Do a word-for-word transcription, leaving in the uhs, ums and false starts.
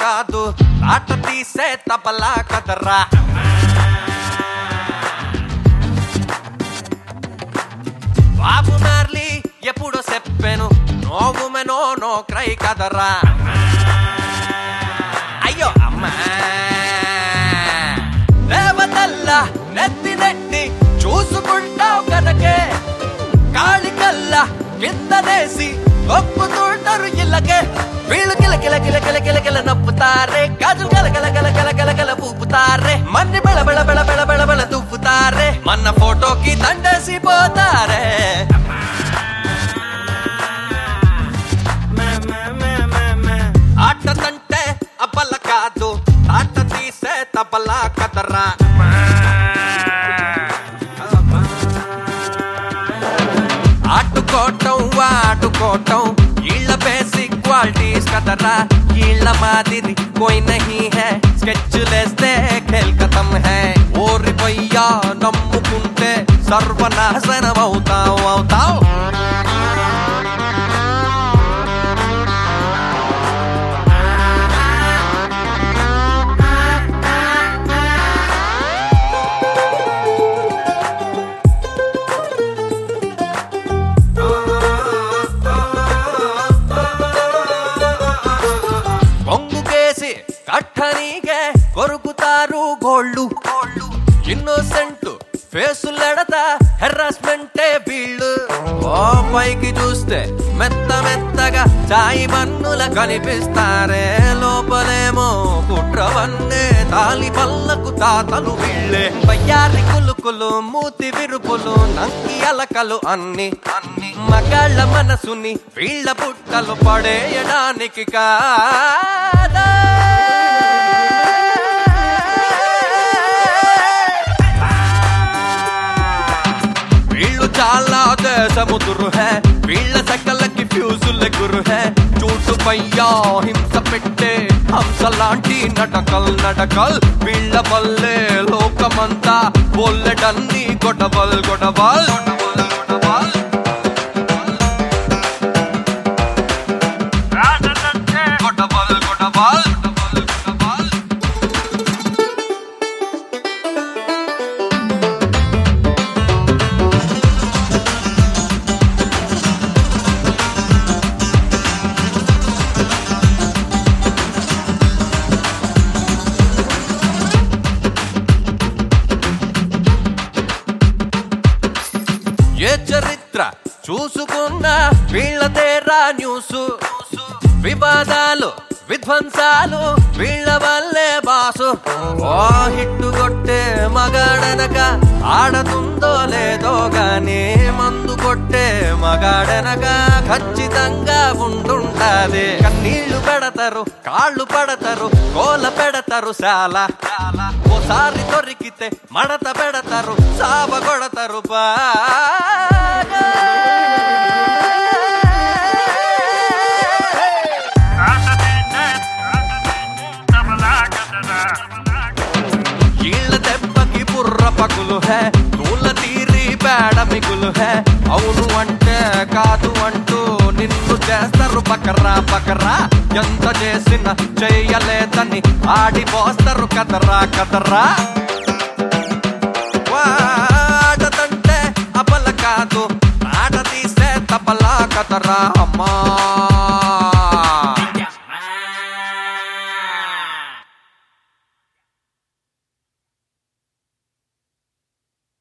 కాదు ఆట తీసే తబలా కదరా బాబు మార్లీ ఎప్పుడో చెప్పాను నోవు మెనో నో క్రై కదరా అయ్యో అమ్మా దేవతల్లా నెత్తి నెట్టి చూసుకుంటావు కనుకే కాళి కల్లా కిందనేసి ఒప్పుతుంటారు ఇళ్ళకే వీళ్ళు కిల కిల కిల కిల కిల కిల నప్పుతారే గాజులు గల గల గల గల గల గల పూపుతారే మన్ని బెళ బెళ బెళ బెళ బెళ బెళ తుప్పుతారే మన ఫోటోకి దండేసి పోతారే ఆట తంటే అబ్బల కాదు ఆట తీసే తబలా కదరా ఆటుకోవటం వాటుకోవటం ఇళ్ళ బేసిక్ క్వాలిటీస్ కదరా ఇళ్ళ మాదిరి కోయి నహీ హై స్కెచ్ లేస్తే ఖేల్ ఖతం హై ఓరిపోయ్యా నమ్ముకుంటే సర్వనాశనం అవుతావు అవుతావు కట్టనీకే కొరుకుతారు గోళ్ళు ఇన్నోసెంట్ ఫేసులెడతా హెరాస్మెంటే వీళ్ళు ఓ పైకి చూస్తే మెత్త మెత్తగా చాయి బన్నుల కనిపిస్తారే లోపలేమో కుట్రవన్నే తాలి పళ్ళకు తాతలు వీళ్ళే బయ్యారి కులుకులు మూతి విరుపులు నంకి అలకలు అన్ని అన్ని మగాళ్ళ మనసుని వీళ్ళ బుట్టలు పడేయడానికి కాదా చాలా దేశముదురు హై వీళ్ళ సకలకి ఫ్యూజులు గురు హై చూటు పయ్యా హింస పెట్టే హంసలాంటి నటకల్ నటకల్ వీళ్ళ వల్లే లోకమంతా బోల్లెడన్ని గొడవల్ గొడవల్ గొడవల్ గొడవల్ ఏ చరిత్ర చూసుకున్న వీళ్ళదేరా న్యూసు వివాదాలు విధ్వంసాలు వీళ్ళ వల్లే బాసు ఓ హిట్టు కొట్టే మగాడనక ఆడతుందో లేదో గానీ మందు కొట్టే మగాడనక ఖచ్చితంగా ఉండుంటాది కన్నీళ్లు పెడతారు కాళ్ళు పడతారు కోల పెడతారు చాలా ఓసారి దొరికితే మడత పెడతారు సాబ కొడతారు బాగా పగులు హై తూల తీరి బేడ మిగులు హై అవును అంటే కాదు అంటూ నిన్ను చేస్తారు బకరా బకరా ఎంత చేసిన చేయలేదని ఆడిపోస్తారు కదరా కదరా వా